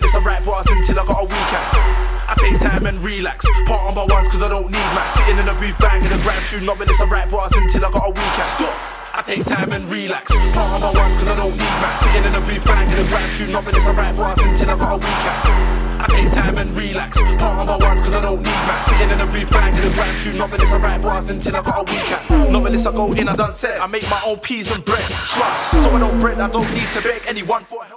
Novelist, I write bars until I got a weekend. I take time and relax. Part on my ones cause I don't need max. Sitting in the booth banging a grand tune. Novelist, I write bars until I got a weekend. Stop. I take time and relax. Part on my ones cause I don't need max. Sitting in the booth banging a grand tune. Novelist, I write bars until I got a weekend. I take time and relax. Part on my ones cause I don't need max. Sitting in the booth banging a grand tune. Novelist, I write bars until I got a weekend. Novelist, I go in, I done set. I make my own peas and bread. Trust. So I don't bread, I don't need to beg anyone for help.